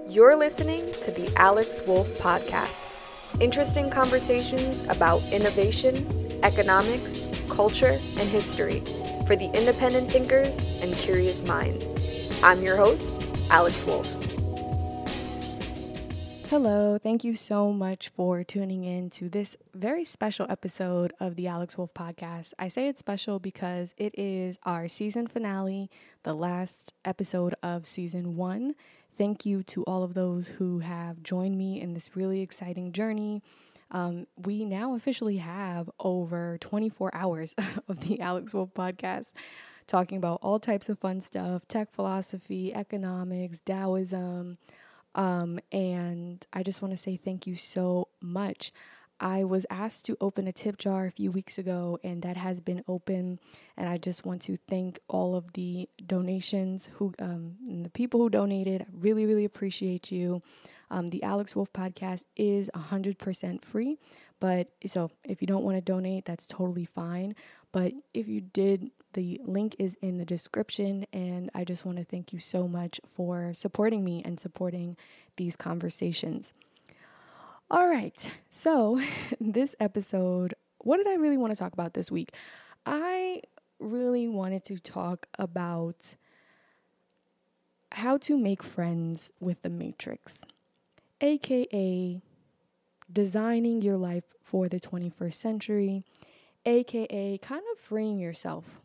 You're listening to the Alex Wolf Podcast. Interesting conversations about innovation, economics, culture, and history for the independent thinkers and curious minds. I'm your host, Alex Wolf. Hello, thank you so much for tuning in to this very special episode of the Alex Wolf Podcast. I say it's special because it is our season finale, the last episode of season 1. Thank you to all of those who have joined me in this really exciting journey. We now officially have over 24 hours of the Alex Wolf Podcast, talking about all types of fun stuff, tech philosophy, economics, Taoism, and I just want to say thank you so much. I was asked to open a tip jar a few weeks ago, and that has been open. And I just want to thank all of the donations and the people who donated. I really, really appreciate you. The Alex Wolf Podcast is 100% free, but so if you don't want to donate, that's totally fine. But if you did, the link is in the description, and I just want to thank you so much for supporting me and supporting these conversations. All right, so this episode, what did I really want to talk about this week? I really wanted to talk about how to make friends with the Matrix, aka designing your life for the 21st century, aka kind of freeing yourself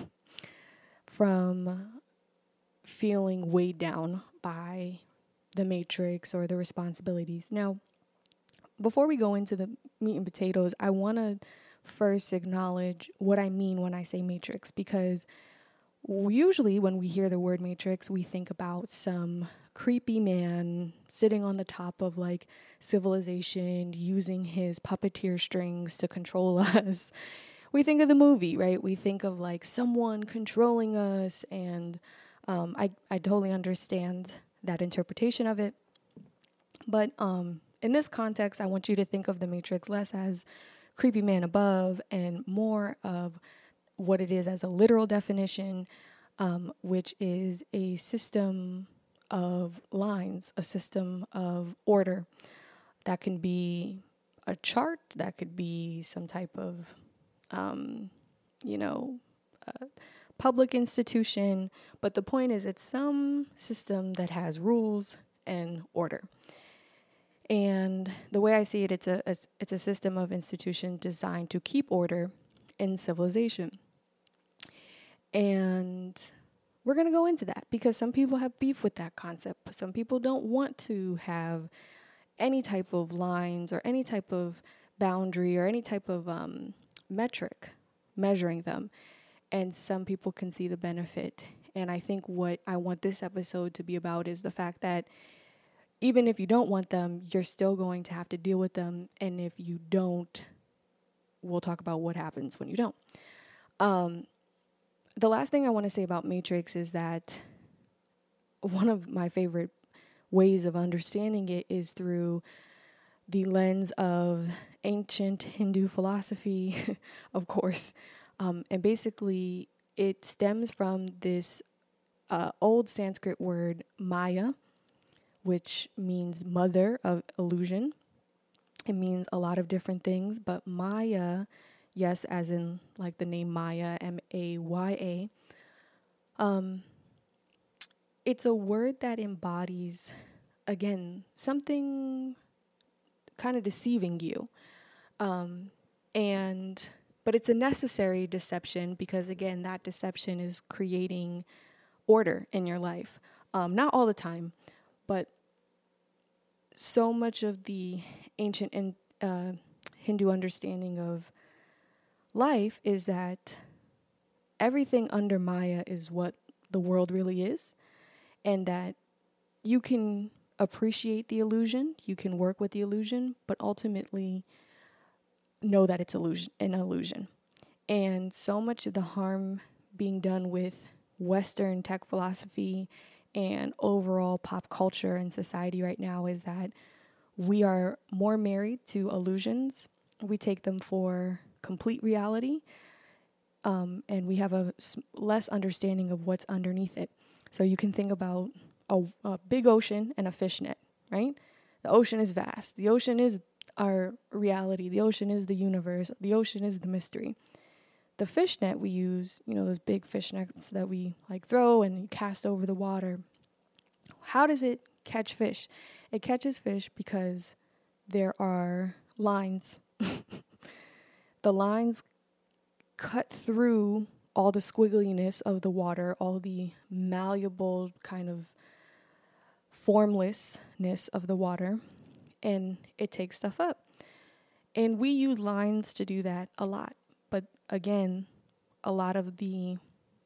from feeling weighed down by the Matrix or the responsibilities. Now, before we go into the meat and potatoes, I want to first acknowledge what I mean when I say Matrix, because usually when we hear the word Matrix, we think about some creepy man sitting on the top of like civilization, using his puppeteer strings to control us. We think of the movie, right? We think of like someone controlling us, and I totally understand that interpretation of it. But in this context, I want you to think of the Matrix less as creepy man above and more of what it is as a literal definition, which is a system of lines, a system of order. That can be a chart, that could be some type of, public institution. But the point is, it's some system that has rules and order. And the way I see it, it's a system of institution designed to keep order in civilization. And we're going to go into that because some people have beef with that concept. Some people don't want to have any type of lines or any type of boundary or any type of metric measuring them. And some people can see the benefit. And I think what I want this episode to be about is the fact that even if you don't want them, you're still going to have to deal with them. And if you don't, we'll talk about what happens when you don't. The last thing I want to say about Matrix is that one of my favorite ways of understanding it is through the lens of ancient Hindu philosophy, of course. And basically, it stems from this old Sanskrit word Maya, which means mother of illusion. It means a lot of different things, but Maya, yes, as in like the name Maya, Maya, it's a word that embodies, again, something kind of deceiving you. But it's a necessary deception because, again, that deception is creating order in your life. Not all the time, but so much of the ancient Hindu understanding of life is that everything under Maya is what the world really is, and that you can appreciate the illusion, you can work with the illusion, but ultimately know that it's an illusion. And so much of the harm being done with Western tech philosophy and overall pop culture and society right now is that we are more married to illusions. We take them for complete reality, and we have a less understanding of what's underneath it. So you can think about a big ocean and a fish net, right? The ocean is vast. The ocean is our reality. The ocean is the universe. The ocean is the mystery. The fish net we use, those big fish nets that we like throw and you cast over the water. How does it catch fish? It catches fish because there are lines. The lines cut through all the squiggliness of the water, all the malleable kind of formlessness of the water, and it takes stuff up. And we use lines to do that a lot. But again, a lot of the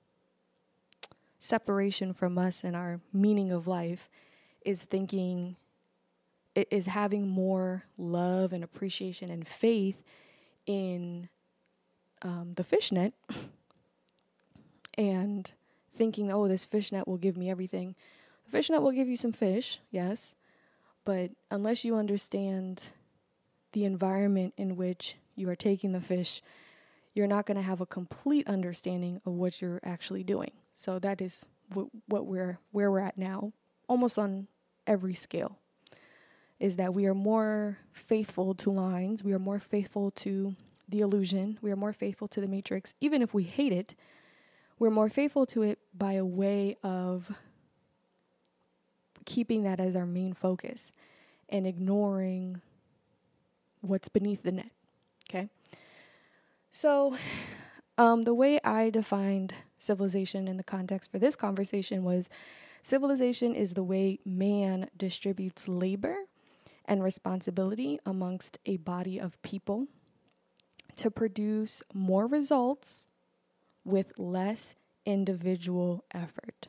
separation from us and our meaning of life is having more love and appreciation and faith in the fishnet and thinking, oh, this fishnet will give me everything. The fishnet will give you some fish, yes, but unless you understand the environment in which you are taking the fish, you're not going to have a complete understanding of what you're actually doing. So that is where we're at now, almost on every scale, is that we are more faithful to lines. We are more faithful to the illusion. We are more faithful to the matrix. Even if we hate it, we're more faithful to it by a way of keeping that as our main focus and ignoring what's beneath the net, okay? So the way I defined civilization in the context for this conversation was civilization is the way man distributes labor and responsibility amongst a body of people to produce more results with less individual effort.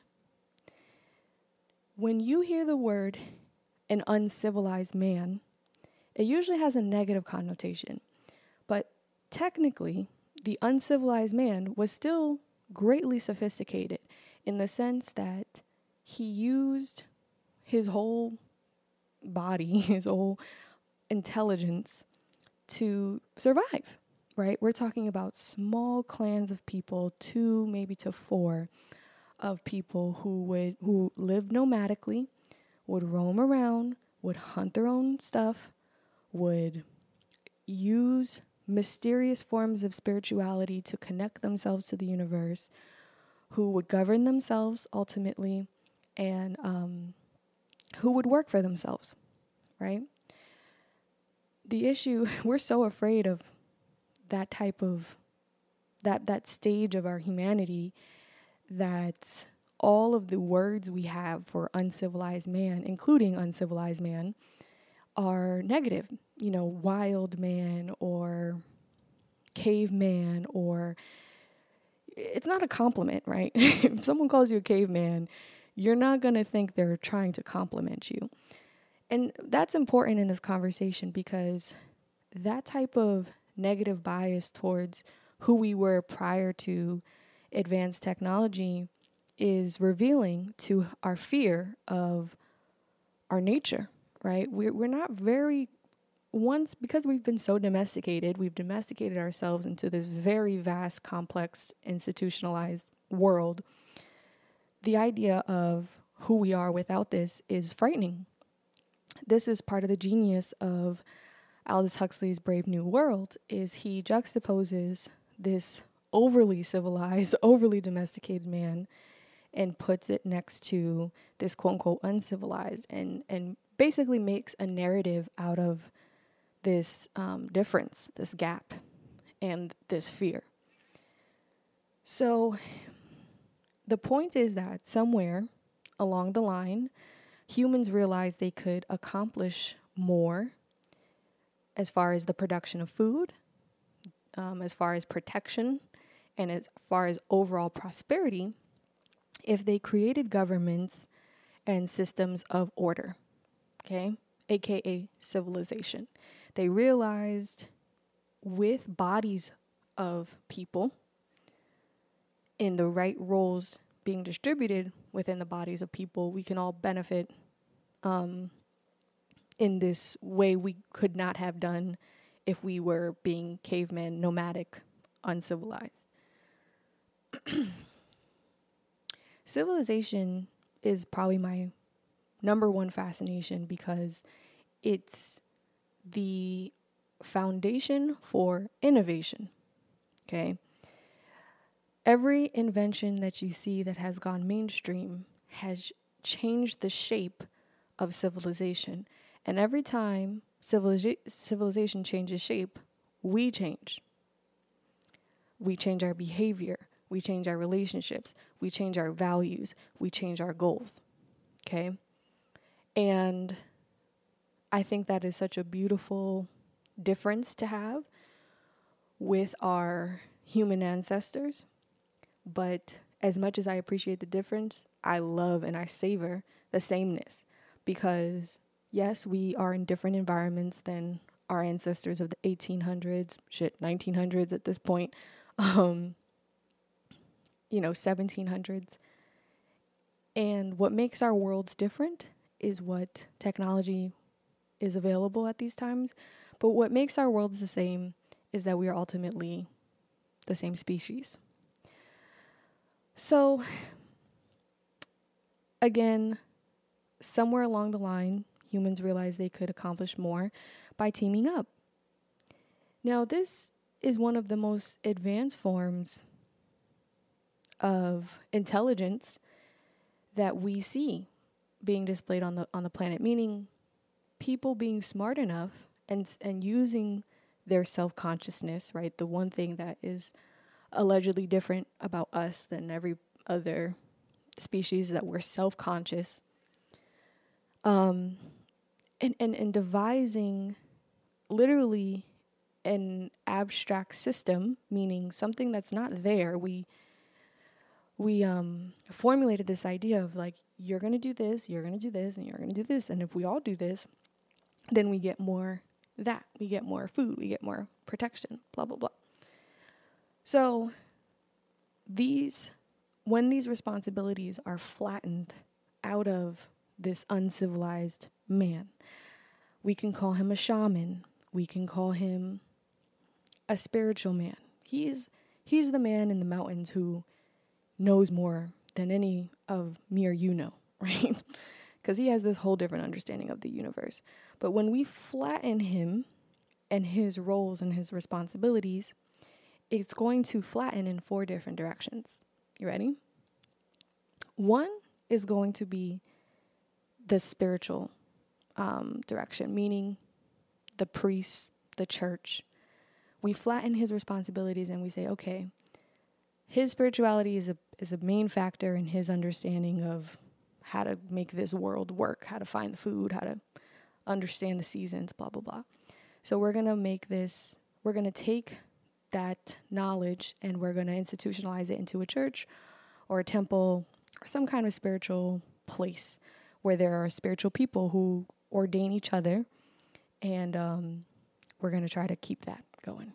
When you hear the word an uncivilized man, it usually has a negative connotation. But technically, the uncivilized man was still greatly sophisticated in the sense that he used his whole body, his whole intelligence to survive, right? We're talking about small clans of people, 2 maybe to 4 of people who lived nomadically, would roam around, would hunt their own stuff, would use mysterious forms of spirituality to connect themselves to the universe, who would govern themselves ultimately, and who would work for themselves, right? The issue, we're so afraid of that type of, that stage of our humanity, that all of the words we have for uncivilized man, including uncivilized man, are negative. Wild man or caveman, or it's not a compliment, right? If someone calls you a caveman, you're not going to think they're trying to compliment you. And that's important in this conversation because that type of negative bias towards who we were prior to advanced technology is revealing to our fear of our nature, right? We're not very, because we've been so domesticated, we've domesticated ourselves into this very vast, complex, institutionalized world. The idea of who we are without this is frightening. This is part of the genius of Aldous Huxley's Brave New World, is he juxtaposes this overly civilized, overly domesticated man and puts it next to this quote-unquote uncivilized and basically makes a narrative out of this difference, this gap, and this fear. So the point is that somewhere along the line, humans realized they could accomplish more as far as the production of food, as far as protection, and as far as overall prosperity, if they created governments and systems of order, okay, aka civilization. They realized with bodies of people in the right roles being distributed within the bodies of people, we can all benefit in this way we could not have done if we were being caveman, nomadic, uncivilized. Civilization is probably my number one fascination because it's the foundation for innovation. Okay. Every invention that you see that has gone mainstream has changed the shape of civilization. And every time civilization changes shape, we change. We change our behavior. We change our relationships. We change our values. We change our goals. Okay? And I think that is such a beautiful difference to have with our human ancestors. But as much as I appreciate the difference, I love and I savor the sameness because, yes, we are in different environments than our ancestors of the 1800s, 1900s at this point, 1700s. And what makes our worlds different is what technology is available at these times. But what makes our worlds the same is that we are ultimately the same species. So, again, somewhere along the line, humans realized they could accomplish more by teaming up. Now, this is one of the most advanced forms of intelligence that we see being displayed on the planet, meaning people being smart enough and using their self-consciousness, right? The one thing that is allegedly different about us than every other species, that we're self-conscious, and devising literally an abstract system, meaning something that's not there. We formulated this idea of like, you're going to do this, you're going to do this, and you're going to do this. And if we all do this, then we get more that. We get more food, we get more protection, blah, blah, blah. So when these responsibilities are flattened out of this uncivilized man, we can call him a shaman. We can call him a spiritual man. He's the man in the mountains who knows more than any of me or you know, right? Because he has this whole different understanding of the universe. But when we flatten him and his roles and his responsibilities, it's going to flatten in 4 different directions. You ready? One is going to be the spiritual direction, meaning the priests, the church. We flatten his responsibilities and we say, okay, his spirituality is a main factor in his understanding of how to make this world work, how to find the food, how to understand the seasons, blah, blah, blah. So we're going to take that knowledge and we're going to institutionalize it into a church or a temple or some kind of spiritual place where there are spiritual people who ordain each other, and we're going to try to keep that going.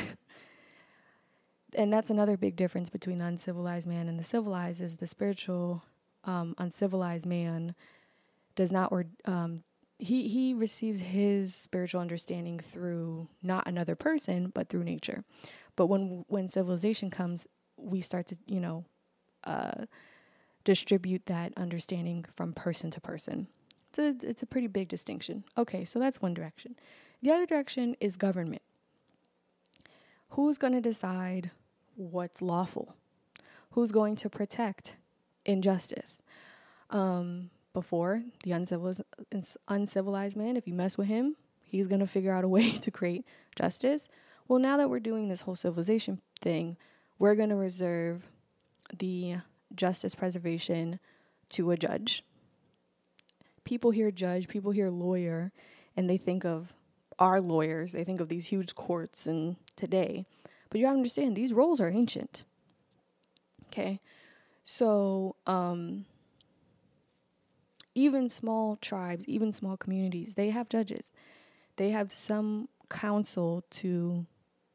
And that's another big difference between the uncivilized man and the civilized, is the spiritual uncivilized man does not, he receives his spiritual understanding through not another person, but through nature. But when civilization comes, we start to, distribute that understanding from person to person. It's a pretty big distinction. Okay, so that's one direction. The other direction is government. Who's going to decide what's lawful? Who's going to protect injustice? Before, the uncivilized man, if you mess with him, he's going to figure out a way to create justice. Well, now that we're doing this whole civilization thing, we're going to reserve the justice preservation to a judge. People hear judge, people hear lawyer, and they think of our lawyers. They think of these huge courts and today. But you have to understand, these roles are ancient. Okay? So, even small tribes, even small communities, they have judges. They have some counsel to,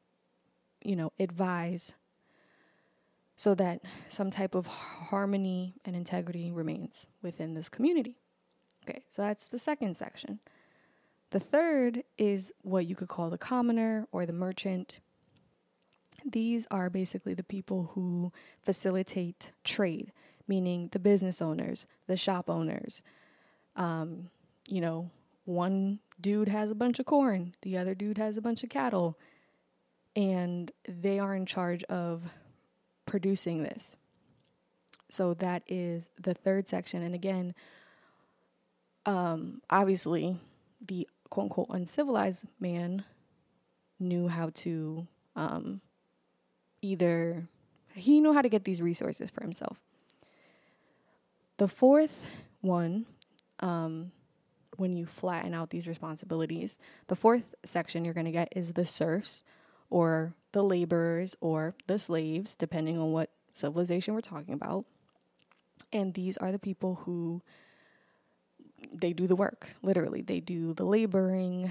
advise so that some type of harmony and integrity remains within this community. Okay, so that's the second section. The third is what you could call the commoner or the merchant. These are basically the people who facilitate trade, meaning the business owners, the shop owners, You know, one dude has a bunch of corn, the other dude has a bunch of cattle, and they are in charge of producing this. So that is the third section. And again, obviously, the quote unquote uncivilized man knew how to he knew how to get these resources for himself. The fourth one, when you flatten out these responsibilities, the fourth section you're going to get is the serfs, or the laborers, or the slaves, depending on what civilization we're talking about. And these are the people who, they do the work, literally. They do the laboring.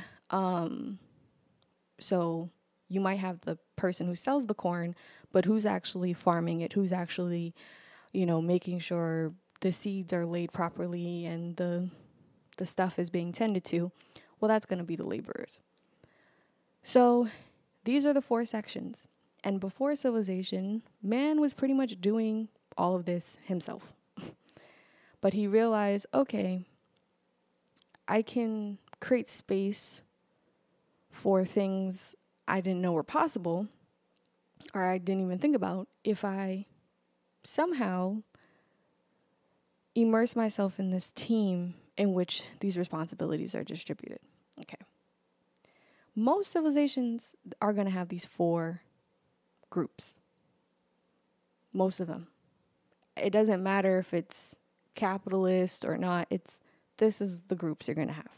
So you might have the person who sells the corn, but who's actually farming it, who's actually, making sure the seeds are laid properly and the stuff is being tended to. Well, that's going to be the laborers. So these are the four sections. And before civilization, man was pretty much doing all of this himself. But he realized, okay, I can create space for things I didn't know were possible, or I didn't even think about, if I somehow immerse myself in this team in which these responsibilities are distributed. Okay. Most civilizations are going to have these four groups. Most of them. It doesn't matter if it's capitalist or not. This is the groups you're going to have.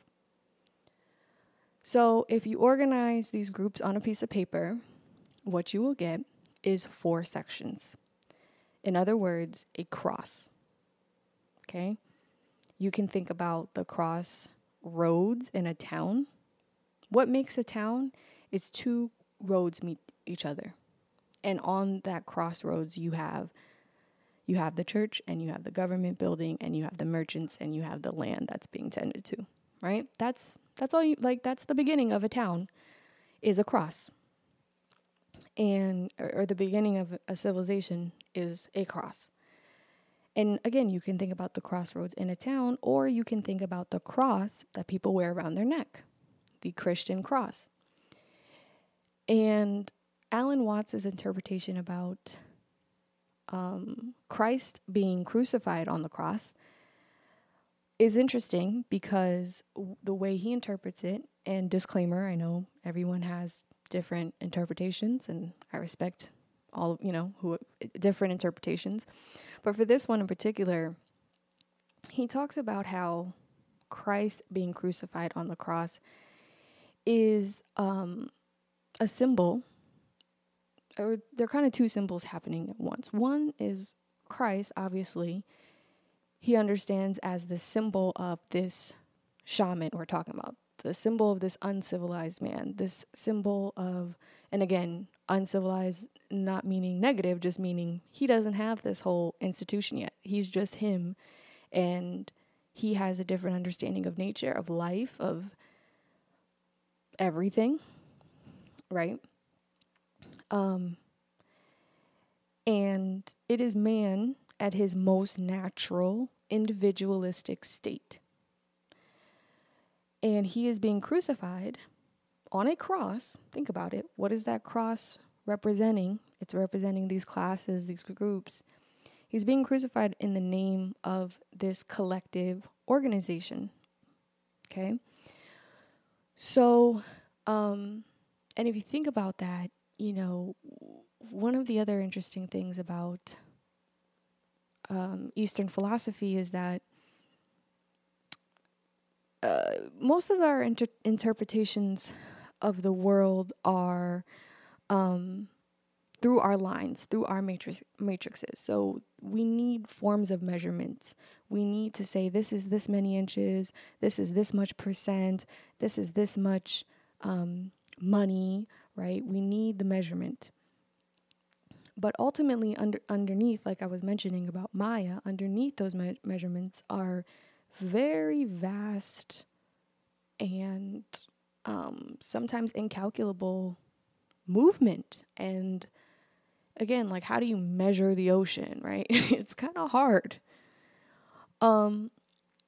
So if you organize these groups on a piece of paper, what you will get is 4 sections. In other words, a cross. Okay? You can think about the crossroads in a town. What makes a town is 2 roads meet each other. And on that crossroads, you have the church, and you have the government building, and you have the merchants, and you have the land that's being tended to, right? That's all that's the beginning of a town, is a cross. And, or the beginning of a civilization is a cross. And again, you can think about the crossroads in a town, or you can think about the cross that people wear around their neck, the Christian cross. And Alan Watts' interpretation about Christ being crucified on the cross is interesting, because the way he interprets it, and disclaimer, I know everyone has different interpretations, and I respect all, different interpretations. But for this one in particular, he talks about how Christ being crucified on the cross is a symbol, or there are kind of 2 symbols happening at once. One is Christ, obviously, he understands as the symbol of this shaman we're talking about, the symbol of this uncivilized man, this symbol of, and again, uncivilized not meaning negative, just meaning he doesn't have this whole institution yet. He's just him, and he has a different understanding of nature, of life, of everything, right? And it is man at his most natural, individualistic state. And he is being crucified on a cross. Think about it. What is that cross representing? It's representing these classes, these groups. He's being crucified in the name of this collective organization. Okay? So, and if you think about that, one of the other interesting things about Eastern philosophy is that most of our interpretations of the world are through our lines, through our matrices. So we need forms of measurements. We need to say this is this many inches, this is this much percent, this is this much money, right? We need the measurement. But ultimately, underneath, like I was mentioning about Maya, underneath those measurements are very vast and sometimes incalculable movement. And again, like, how do you measure the ocean, right? It's kind of hard.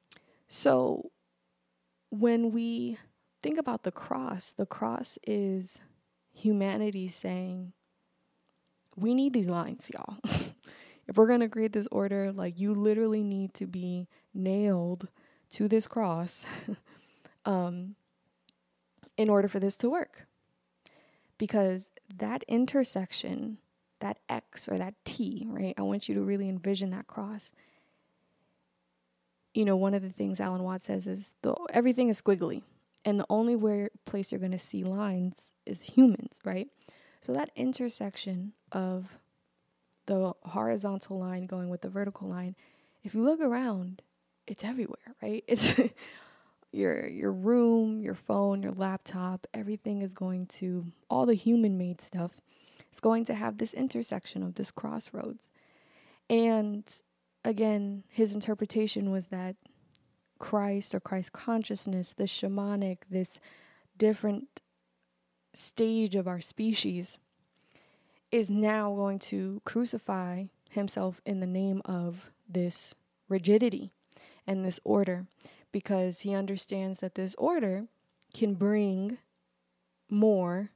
So when we think about the cross is humanity saying, we need these lines, y'all. If we're going to create this order, like, you literally need to be nailed to this cross in order for this to work. Because that intersection, that X or that T, right? I want you to really envision that cross. You know, one of the things Alan Watts says is everything is squiggly. And the only place you're going to see lines is humans, right? So that intersection of the horizontal line going with the vertical line, if you look around, it's everywhere, right? It's your room, your phone, your laptop, everything is going to, all the human-made stuff is going to have this intersection of this crossroads. And again, his interpretation was that Christ or Christ consciousness, this shamanic, this different stage of our species, is now going to crucify himself in the name of this rigidity and this order, because he understands that this order can bring more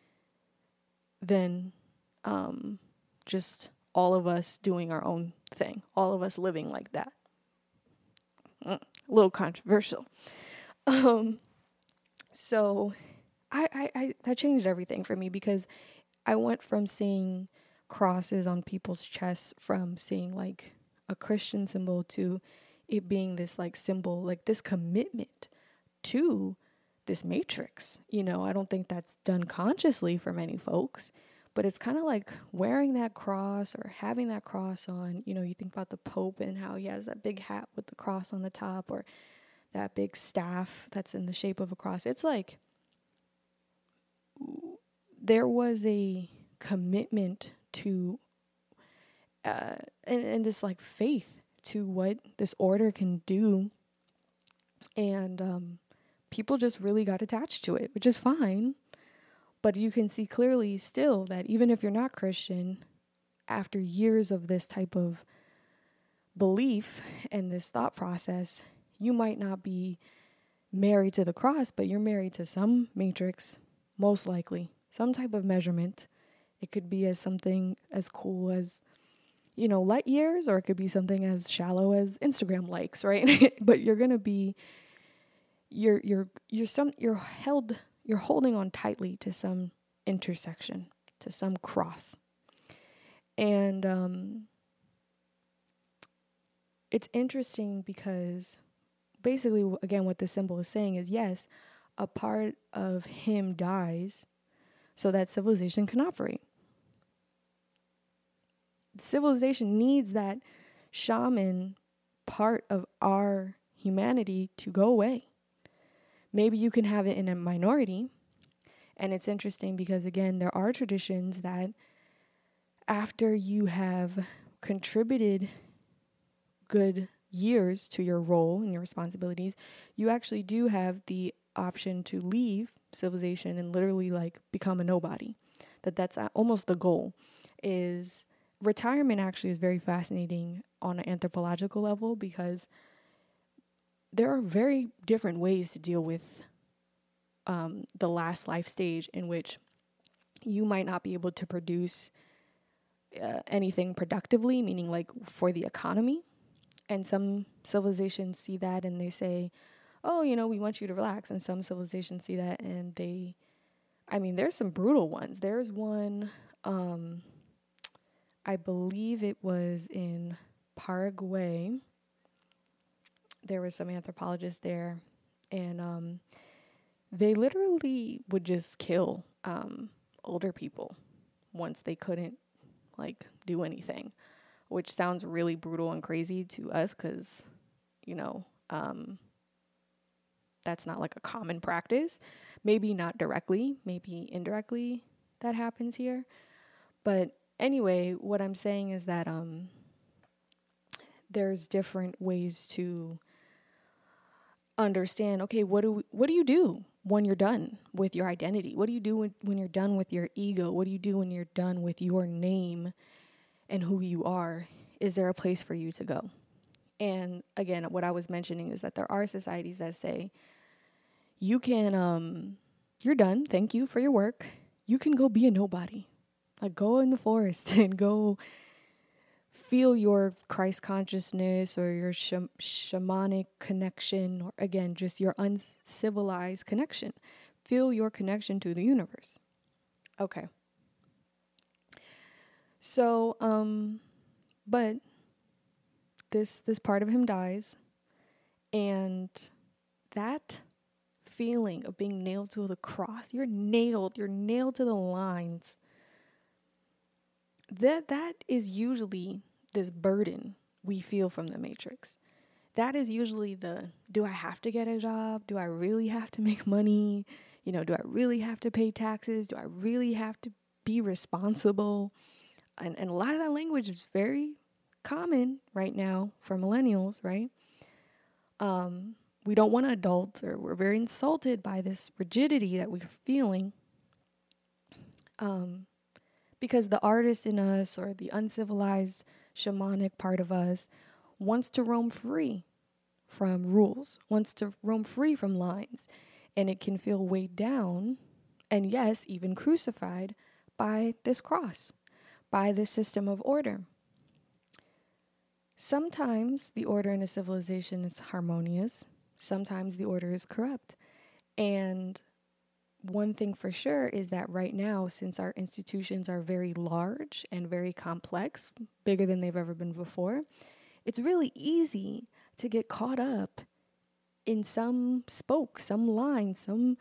than just all of us doing our own thing, all of us living like that. A little controversial. So I that changed everything for me, because I went from seeing crosses on people's chests, from seeing like a Christian symbol, to it being this like symbol, like this commitment to this matrix. You know, I don't think that's done consciously for many folks, but it's kind of like wearing that cross or having that cross on. You know, you think about the Pope and how he has that big hat with the cross on the top, or that big staff that's in the shape of a cross. It's like there was a commitment to and this like faith to what this order can do, and people just really got attached to it, which is fine. But you can see clearly still that even if you're not Christian, after years of this type of belief and this thought process, you might not be married to the cross, but you're married to some matrix, most likely, some type of measurement. It could be as something as cool as, you know, light years, or it could be something as shallow as Instagram likes, right? But you're gonna be, you're holding on tightly to some intersection, to some cross. And it's interesting because basically, again, what this symbol is saying is, yes, a part of him dies so that civilization can operate. Civilization needs that shaman part of our humanity to go away. Maybe you can have it in a minority. And it's interesting because, again, there are traditions that after you have contributed good years to your role and your responsibilities, you actually do have the option to leave civilization and literally like become a nobody. That's almost the goal. Is retirement actually is very fascinating on an anthropological level, because there are very different ways to deal with the last life stage, in which you might not be able to produce anything productively, meaning like for the economy. And some civilizations see that and they say, oh, you know, we want you to relax. And some civilizations see that and there's some brutal ones. There's one, I believe it was in Paraguay. There were some anthropologists there, and they literally would just kill older people once they couldn't like do anything, which sounds really brutal and crazy to us because, you know, that's not like a common practice. Maybe not directly, maybe indirectly that happens here. But anyway, what I'm saying is that there's different ways to understand, okay, what do you do when you're done with your identity? What do you do when you're done with your ego? What do you do when you're done with your name and who you are? Is there a place for you to go? And again, what I was mentioning is that there are societies that say, you can, you're done. Thank you for your work. You can go be a nobody. Like, go in the forest and go feel your Christ consciousness or your shamanic connection, or again, just your uncivilized connection. Feel your connection to the universe. Okay. So, but this part of him dies, and that feeling of being nailed to the cross, you're nailed to the lines. That is usually this burden we feel from the Matrix. That is usually do I have to get a job? Do I really have to make money? You know, do I really have to pay taxes? Do I really have to be responsible? And a lot of that language is very common right now for millennials, right? We don't want to adult, or we're very insulted by this rigidity that we're feeling. Because the artist in us, or the uncivilized shamanic part of us, wants to roam free from rules, wants to roam free from lines. And it can feel weighed down, and yes, even crucified by this cross, by this system of order. Sometimes the order in a civilization is harmonious. Sometimes the order is corrupt. And one thing for sure is that right now, since our institutions are very large and very complex, bigger than they've ever been before, it's really easy to get caught up in some spoke, some line, some,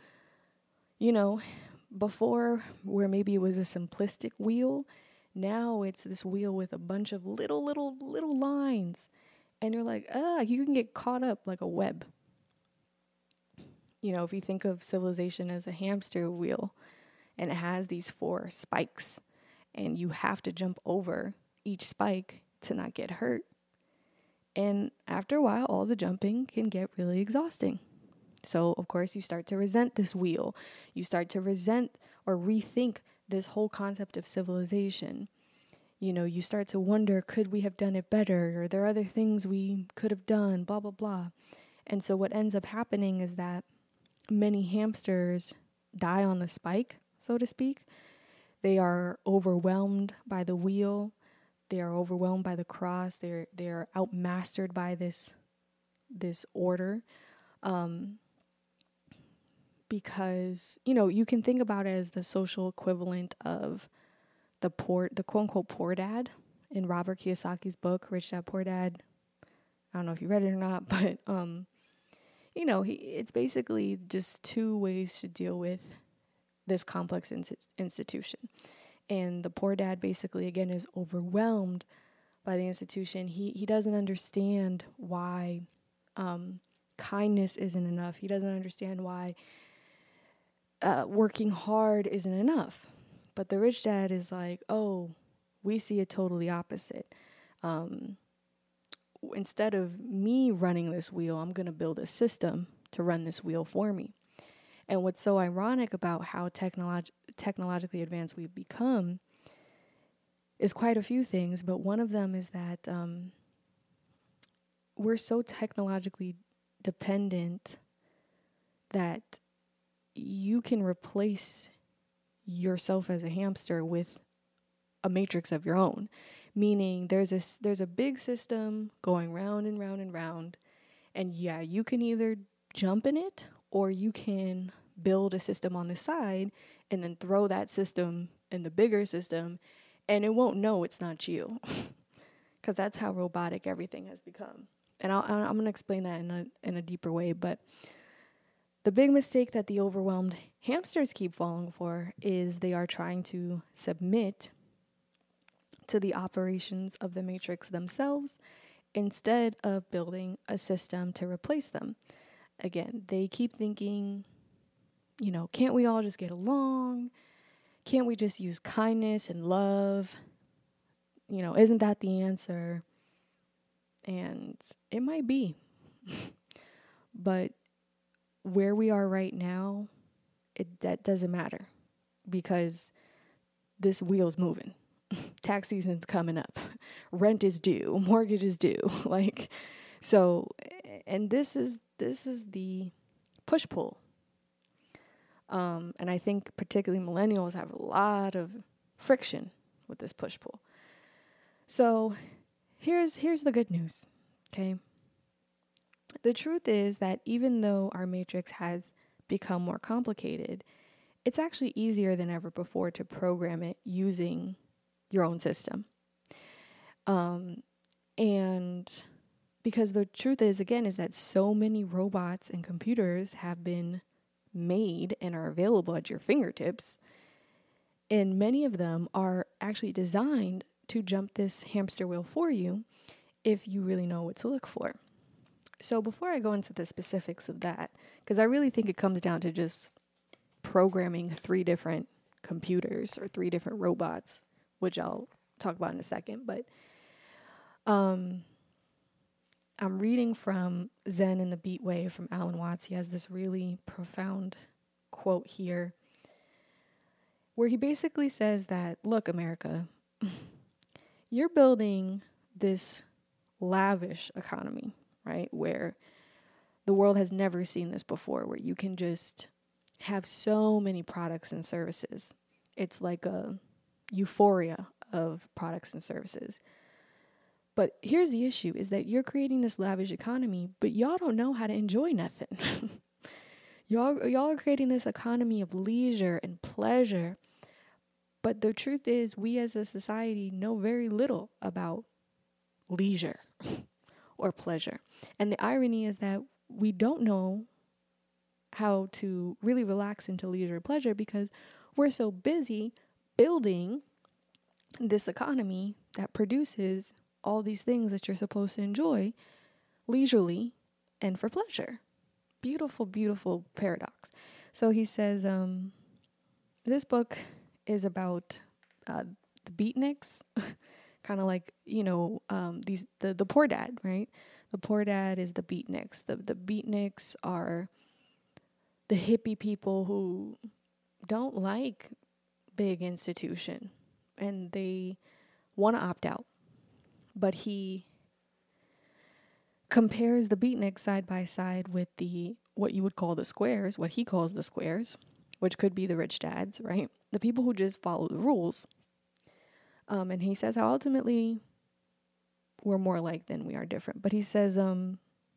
before where maybe it was a simplistic wheel, now it's this wheel with a bunch of little lines. And you're like, you can get caught up like a web. You know, if you think of civilization as a hamster wheel, and it has these 4 spikes, and you have to jump over each spike to not get hurt. And after a while, all the jumping can get really exhausting. So, of course, you start to resent this wheel. You start to resent or rethink this whole concept of civilization. You know, you start to wonder, could we have done it better? Or there are other things we could have done, blah, blah, blah. And so what ends up happening is that many hamsters die on the spike, so to speak. They are overwhelmed by the wheel. They are overwhelmed by the cross. They're outmastered by this order. Because, you can think about it as the social equivalent of the quote unquote poor dad in Robert Kiyosaki's book, Rich Dad, Poor Dad. I don't know if you read it or not, but, it's basically just 2 ways to deal with this complex institution. And the poor dad basically, again, is overwhelmed by the institution. He doesn't understand why kindness isn't enough. He doesn't understand why working hard isn't enough. But the rich dad is like, oh, we see it totally opposite. Instead of me running this wheel, I'm going to build a system to run this wheel for me. And what's so ironic about how technologically advanced we've become is quite a few things, but one of them is that we're so technologically dependent that you can replace yourself as a hamster with a matrix of your own. Meaning there's a big system going round and round and round, and yeah, you can either jump in it or you can build a system on the side and then throw that system in the bigger system, and it won't know it's not you, because that's how robotic everything has become. And I'm going to explain that in a deeper way, but the big mistake that the overwhelmed hamsters keep falling for is they are trying to submit to the operations of the matrix themselves instead of building a system to replace them. Again, they keep thinking, can't we all just get along? Can't we just use kindness and love? Isn't that the answer? And it might be. But where we are right now, that doesn't matter, because this wheel's moving. Tax season's coming up. Rent is due. Mortgage is due. So, and this is the push-pull. And I think particularly millennials have a lot of friction with this push-pull. So here's the good news, okay? The truth is that even though our matrix has become more complicated, it's actually easier than ever before to program it using your own system. And because the truth is, again, is that so many robots and computers have been made and are available at your fingertips. And many of them are actually designed to jump this hamster wheel for you if you really know what to look for. So before I go into the specifics of that, because I really think it comes down to just programming 3 different computers or 3 different robots, which I'll talk about in a second. But I'm reading from Zen and the Beat Way from Alan Watts. He has this really profound quote here where he basically says that, look, America, you're building this lavish economy, right? Where the world has never seen this before, where you can just have so many products and services. It's like a euphoria of products and services. But here's the issue, is that you're creating this lavish economy, but y'all don't know how to enjoy nothing. Y'all are creating this economy of leisure and pleasure. But the truth is, we as a society know very little about leisure or pleasure. And the irony is that we don't know how to really relax into leisure or pleasure because we're so busy building this economy that produces all these things that you're supposed to enjoy leisurely and for pleasure. Beautiful, beautiful paradox. So he says, this book is about the beatniks, kind of like, the poor dad, right? The poor dad is the beatniks. The beatniks are the hippie people who don't like big institution and they want to opt out. But he compares the beatniks side by side with what you would call the squares, what he calls the squares, which could be the rich dads, right? The people who just follow the rules. And he says how ultimately we're more alike than we are different. But he says the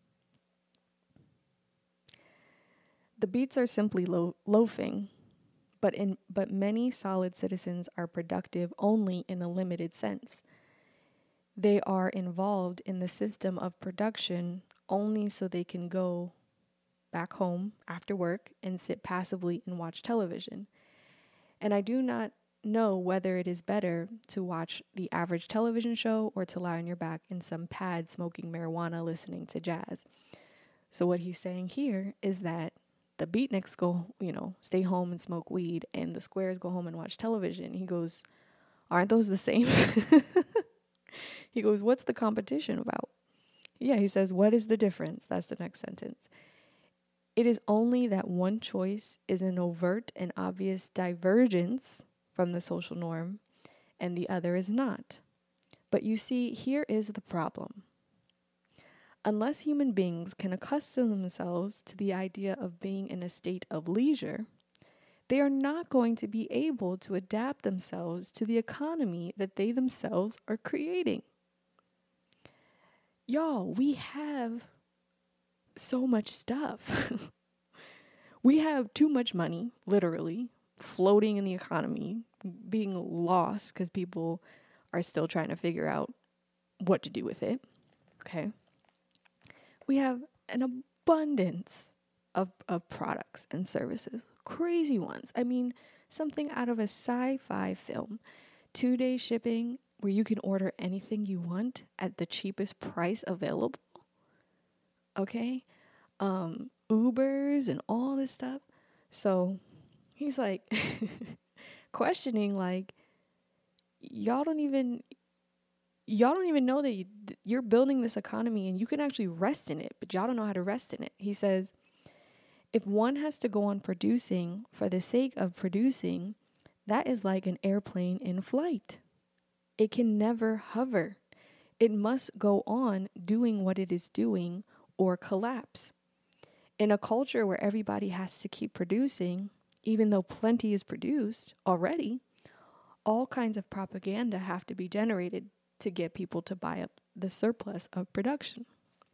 beats are simply loafing, but many solid citizens are productive only in a limited sense. They are involved in the system of production only so they can go back home after work and sit passively and watch television. And I do not know whether it is better to watch the average television show or to lie on your back in some pad smoking marijuana listening to jazz. So what he's saying here is that the beatniks go, stay home and smoke weed, and the squares go home and watch television. He goes, aren't those the same? He goes, what's the competition about? Yeah, he says, what is the difference? That's the next sentence. It is only that one choice is an overt and obvious divergence from the social norm, and the other is not. But you see, here is the problem. Unless human beings can accustom themselves to the idea of being in a state of leisure, they are not going to be able to adapt themselves to the economy that they themselves are creating. Y'all, we have so much stuff. We have too much money, literally, floating in the economy, being lost because people are still trying to figure out what to do with it. Okay. We have an abundance of products and services, crazy ones. I mean, something out of a sci-fi film. 2-day shipping where you can order anything you want at the cheapest price available. Okay? Ubers and all this stuff. So he's like questioning, like, y'all don't even know that you're building this economy and you can actually rest in it, but y'all don't know how to rest in it. He says, if one has to go on producing for the sake of producing, that is like an airplane in flight. It can never hover. it must go on doing what it is doing or collapse. In a culture where everybody has to keep producing, even though plenty is produced already, all kinds of propaganda have to be generated to get people to buy up the surplus of production.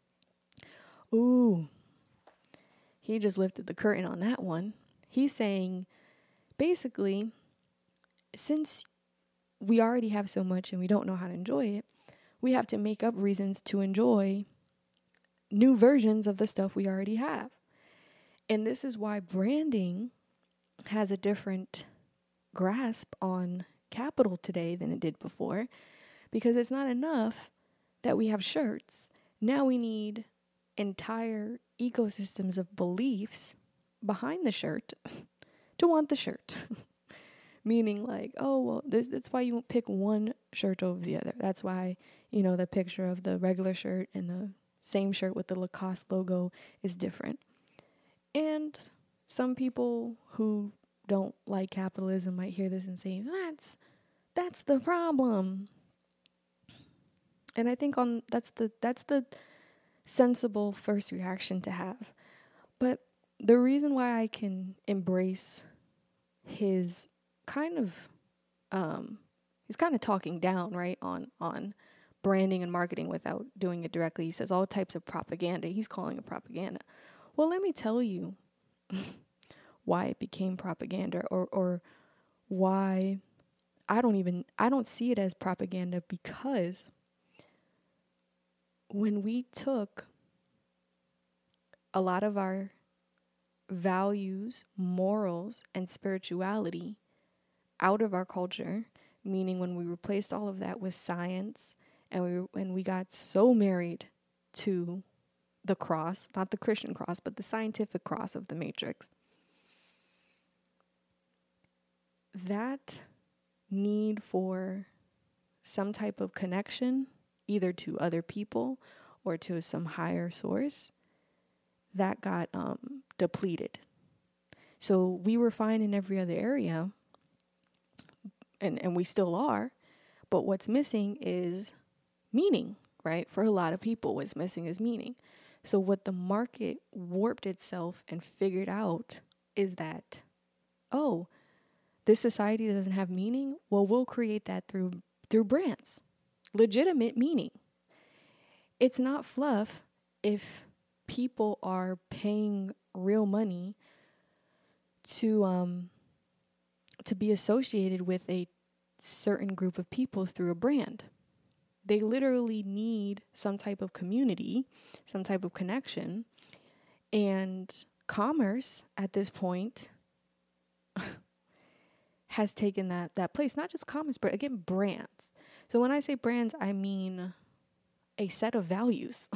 Ooh, he just lifted the curtain on that one. He's saying, basically, since we already have so much and we don't know how to enjoy it, we have to make up reasons to enjoy new versions of the stuff we already have. And this is why branding has a different grasp on capital today than it did before, because it's not enough that we have shirts. Now we need entire ecosystems of beliefs behind the shirt to want the shirt. Meaning like, oh, well, that's why you won't pick one shirt over the other. That's why, the picture of the regular shirt and the same shirt with the Lacoste logo is different. And some people who don't like capitalism might hear this and say, that's the problem. And I think that's the sensible first reaction to have. But the reason why I can embrace his he's kind of talking down, right, on branding and marketing without doing it directly. He says all types of propaganda. He's calling it propaganda. Well, let me tell you why it became propaganda, or why I don't see it as propaganda, because when we took a lot of our values, morals, and spirituality out of our culture, meaning when we replaced all of that with science, and we got so married to the cross, not the Christian cross, but the scientific cross of the Matrix, that need for some type of connection, either to other people or to some higher source, that got depleted. So we were fine in every other area, and we still are, but what's missing is meaning, right? For a lot of people, what's missing is meaning. So what the market warped itself and figured out is that, oh, this society doesn't have meaning? Well, we'll create that through brands. Legitimate meaning. It's not fluff if people are paying real money to be associated with a certain group of people through a brand. They literally need some type of community, some type of connection, and commerce at this point has taken that place. Not just commerce, but again, brands. So when I say brands, I mean a set of values.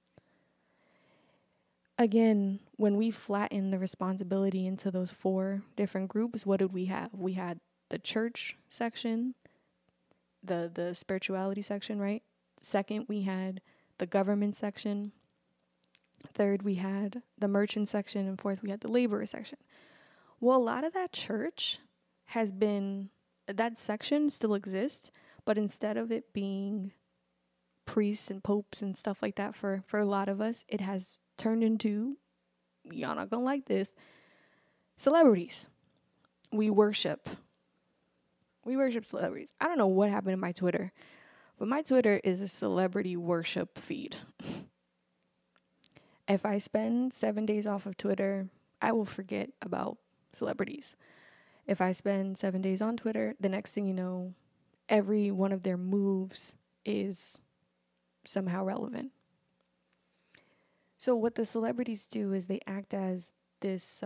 Again, when we flatten the responsibility into those 4 different groups, what did we have? We had the church section, the spirituality section, right? Second, we had the government section. Third, we had the merchant section. And fourth, we had the laborer section. Well, a lot of that church that section still exists, but instead of it being priests and popes and stuff like that for a lot of us, it has turned into, y'all not gonna like this, celebrities. We worship celebrities. I don't know what happened to my Twitter, but my Twitter is a celebrity worship feed. If I spend 7 days off of Twitter, I will forget about celebrities. If I spend 7 days on Twitter, the next thing you know, every one of their moves is somehow relevant. So what the celebrities do is they act as this,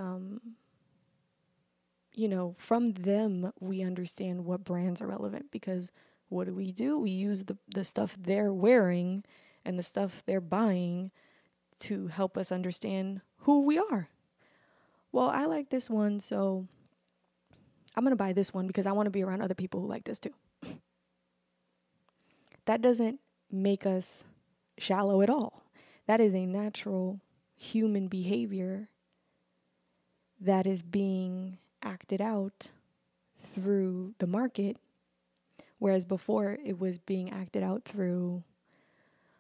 from them, we understand what brands are relevant, because what do? We use the stuff they're wearing and the stuff they're buying to help us understand who we are. Well, I like this one, so I'm going to buy this one because I want to be around other people who like this too. That doesn't make us shallow at all. That is a natural human behavior that is being acted out through the market, whereas before it was being acted out through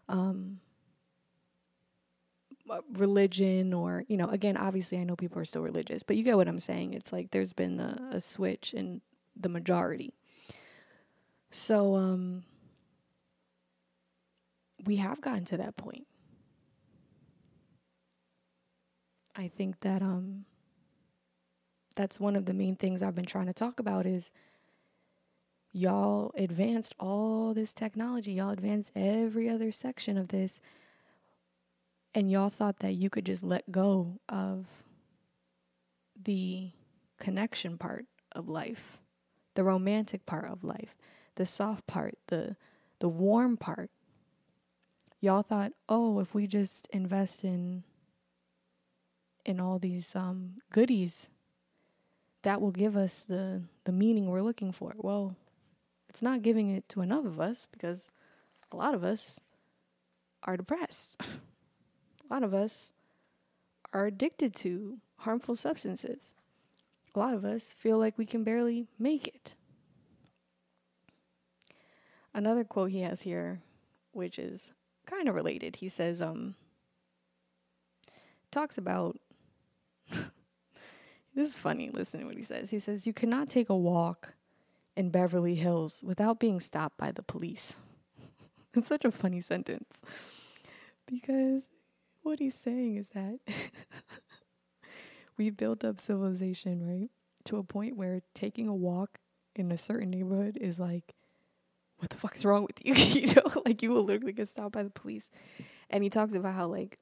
religion, or, again, obviously I know people are still religious, but you get what I'm saying. It's like there's been a switch in the majority. So we have gotten to that point. I think that that's one of the main things I've been trying to talk about is y'all advanced all this technology. Y'all advanced every other section of this. And y'all thought that you could just let go of the connection part of life, the romantic part of life, the soft part, the warm part. Y'all thought, oh, if we just invest in all these goodies, that will give us the meaning we're looking for. Well, it's not giving it to enough of us, because a lot of us are depressed. A lot of us are addicted to harmful substances. A lot of us feel like we can barely make it. Another quote he has here, which is kind of related. He says, talks about, this is funny, listen to what he says. He says, you cannot take a walk in Beverly Hills without being stopped by the police. It's such a funny sentence, because what he's saying is that we've built up civilization, right, to a point where taking a walk in a certain neighborhood is like, what the fuck is wrong with you? Like you will literally get stopped by the police. And he talks about how, like,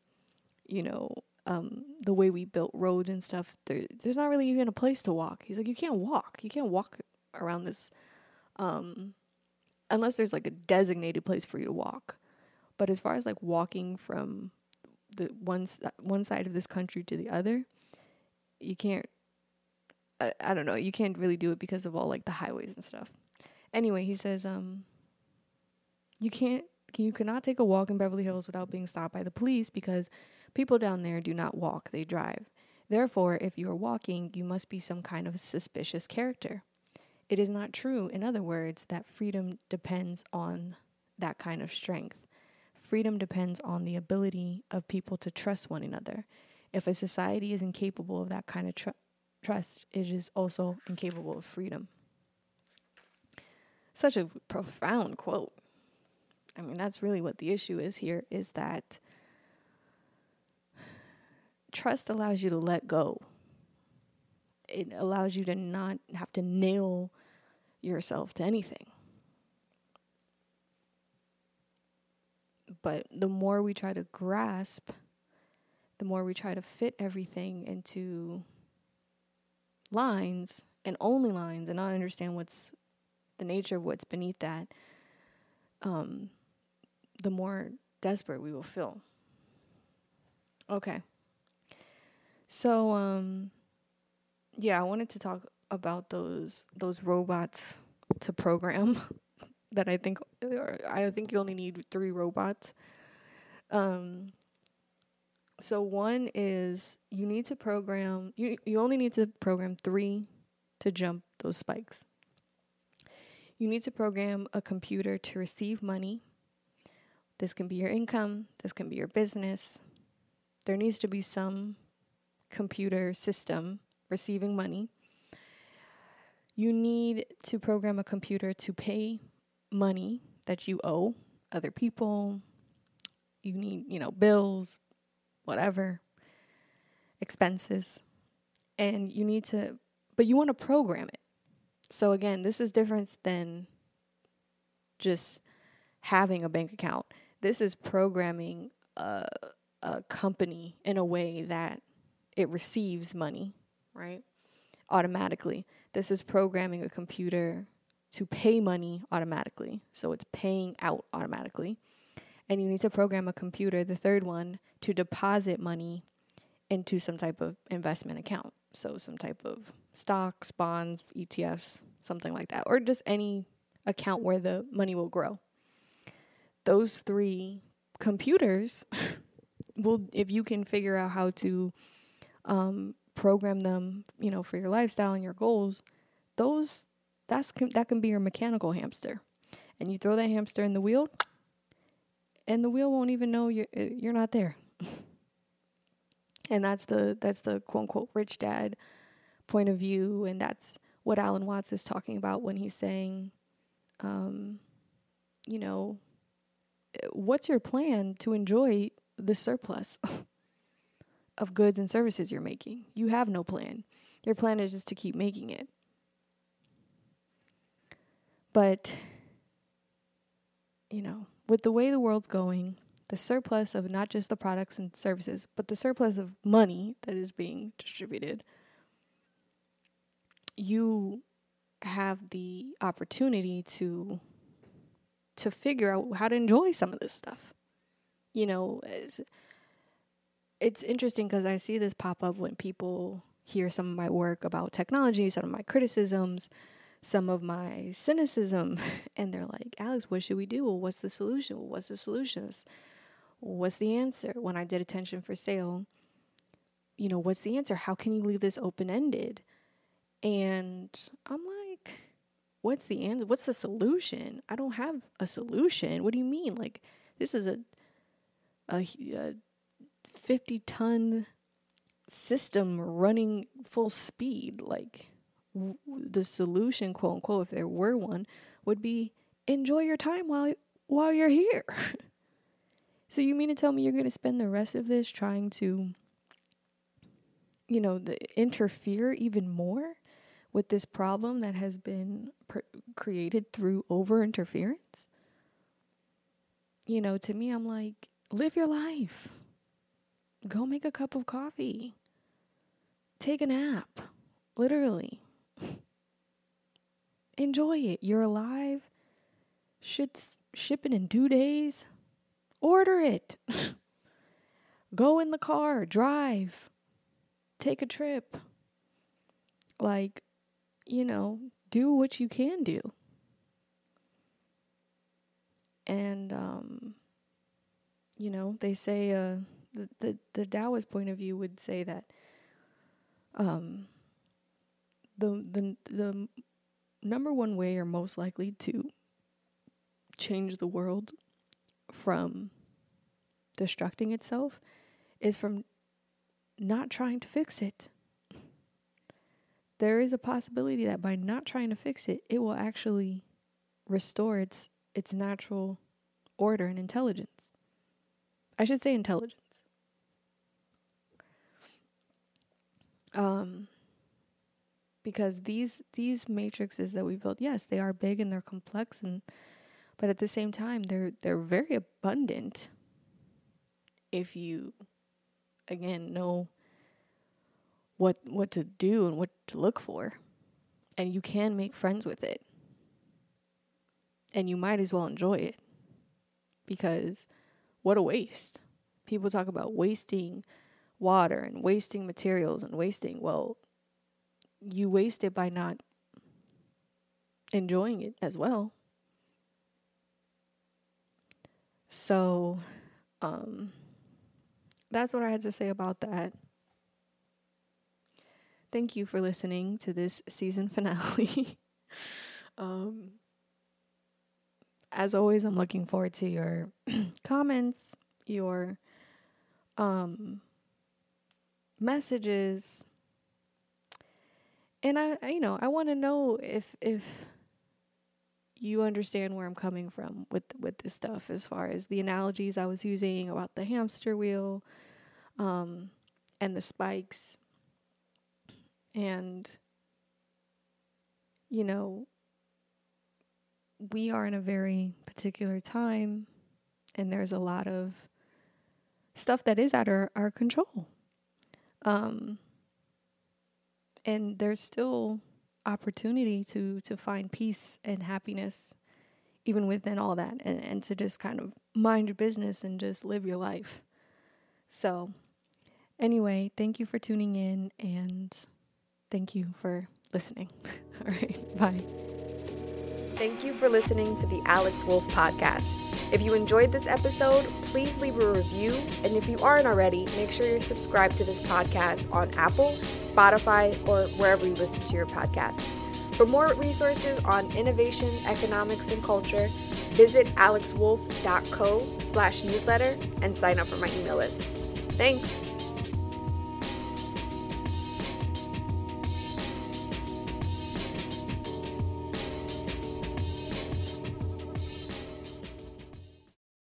the way we built roads and stuff, there's not really even a place to walk. He's like, you can't walk around this unless there's like a designated place for you to walk. But as far as like walking from the one side of this country to the other, you can't, I don't know, you can't really do it because of all like the highways and stuff. Anyway, he says, you cannot take a walk in Beverly Hills without being stopped by the police, because people down there do not walk, they drive. Therefore, if you are walking, you must be some kind of suspicious character. It is not true, in other words, that freedom depends on that kind of strength. Freedom depends on the ability of people to trust one another. If a society is incapable of that kind of trust, it is also incapable of freedom. Such a profound quote. I mean, that's really what the issue is here, is that trust allows you to let go. It allows you to not have to nail yourself to anything. But the more we try to grasp, the more we try to fit everything into lines and only lines, and not understand what's the nature of what's beneath that, the more desperate we will feel. Okay. So, I wanted to talk about those robots to program that I think you only need 3 robots. So one is you need to program, you only need to program 3 to jump those spikes. You need to program a computer to receive money. This can be your income. This can be your business. There needs to be some computer system receiving money. You need to program a computer to pay money that you owe other people. You need, bills, whatever, expenses. And you need to, but you want to program it. So again, this is different than just having a bank account. This is programming a company in a way that it receives money, right? Automatically. This is programming a computer to pay money automatically. So it's paying out automatically. And you need to program a computer, the third one, to deposit money into some type of investment account. So some type of stocks, bonds, ETFs, something like that. Or just any account where the money will grow. Those 3 computers will, if you can figure out how to program them, for your lifestyle and your goals, that can be your mechanical hamster. And you throw that hamster in the wheel, and the wheel won't even know you're not there. And that's the quote unquote rich dad point of view, and that's what Alan Watts is talking about when he's saying, what's your plan to enjoy the surplus of goods and services you're making? You have no plan. Your plan is just to keep making it. But, with the way the world's going, the surplus of not just the products and services, but the surplus of money that is being distributed, you have the opportunity to figure out how to enjoy some of this stuff. It's interesting because I see this pop up when people hear some of my work about technology, some of my criticisms, some of my cynicism, and they're like, Alex, what should we do? Well, what's the solution? Well, what's the solutions? What's the answer? When I did Attention for Sale, what's the answer? How can you leave this open-ended? And I'm like, what's the answer? What's the solution? I don't have a solution. What do you mean? Like, this is a 50-ton system running full speed. Like, the solution, quote unquote, if there were one, would be enjoy your time while you're here. So you mean to tell me you're going to spend the rest of this trying to, interfere even more with this problem that has been created through over-interference? To me, I'm like, live your life. Go make a cup of coffee. Take a nap. Literally. Enjoy it. You're alive. Shit's shipping in 2 days. Order it. Go in the car. Drive. Take a trip. Like, do what you can do. And, they say, the Taoist point of view would say that, the number one way or most likely to change the world from destructing itself is from not trying to fix it. There is a possibility that by not trying to fix it, it will actually restore its natural order and intelligence. I should say intelligence. Because these matrices that we built, yes, they are big and they're complex, but at the same time, they're very abundant if you, again, know what to do and what to look for, and you can make friends with it, and you might as well enjoy it, because what a waste. People talk about wasting water and wasting materials and wasting, well, you waste it by not enjoying it as well. So, that's what I had to say about that. Thank you for listening to this season finale. As always, I'm looking forward to your comments, your messages. And I want to know if you understand where I'm coming from with this stuff, as far as the analogies I was using about the hamster wheel, and the spikes. And, we are in a very particular time, and there's a lot of stuff that is out of our control. And there's still opportunity to find peace and happiness even within all that, and to just kind of mind your business and just live your life. So anyway, thank you for tuning in, and thank you for listening. All right, bye. Thank you for listening to the Alex Wolf Podcast. If you enjoyed this episode, please leave a review. And if you aren't already, make sure you're subscribed to this podcast on Apple, Spotify, or wherever you listen to your podcasts. For more resources on innovation, economics, and culture, visit alexwolf.co/newsletter and sign up for my email list. Thanks.